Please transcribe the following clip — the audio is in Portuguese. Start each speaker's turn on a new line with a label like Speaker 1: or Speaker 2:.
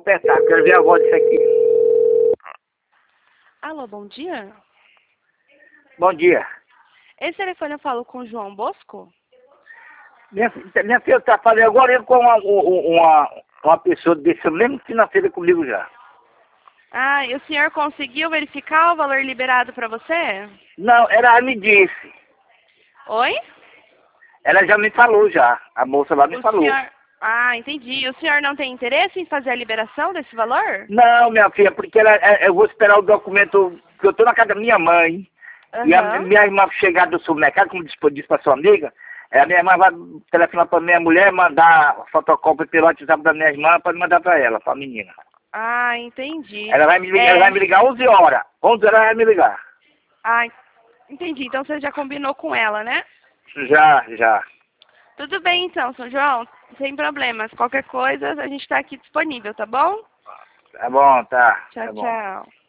Speaker 1: apertar, quero ver a voz disso aqui.
Speaker 2: Alô, bom dia.
Speaker 1: Bom dia.
Speaker 2: Esse telefone eu falo com o João Bosco?
Speaker 1: Minha filha tá falando agora com uma pessoa desse mesmo financeiro comigo já.
Speaker 2: Ah, e o senhor conseguiu verificar o valor liberado para você?
Speaker 1: Não, ela me disse.
Speaker 2: Oi?
Speaker 1: Ela já me falou já. A moça lá me falou.
Speaker 2: Senhor... Ah, entendi. O senhor não tem interesse em fazer a liberação desse valor?
Speaker 1: Não, minha filha, porque eu vou esperar o documento, que eu tô na casa da minha mãe.
Speaker 2: Uhum.
Speaker 1: E a minha irmã chegar do supermercado, como disse pra sua amiga, a minha irmã vai telefonar pra minha mulher, mandar a fotocópia pelo WhatsApp da minha irmã para mandar pra ela, pra menina.
Speaker 2: Ah, entendi.
Speaker 1: Ela vai me ligar 11 horas. 11 horas ela vai me ligar.
Speaker 2: Ah, entendi. Então você já combinou com ela, né?
Speaker 1: Já.
Speaker 2: Tudo bem então, São João. Sem problemas. Qualquer coisa, a gente está aqui disponível, tá bom?
Speaker 1: Tá bom, tá.
Speaker 2: Tchau,
Speaker 1: Tá bom.
Speaker 2: tchau.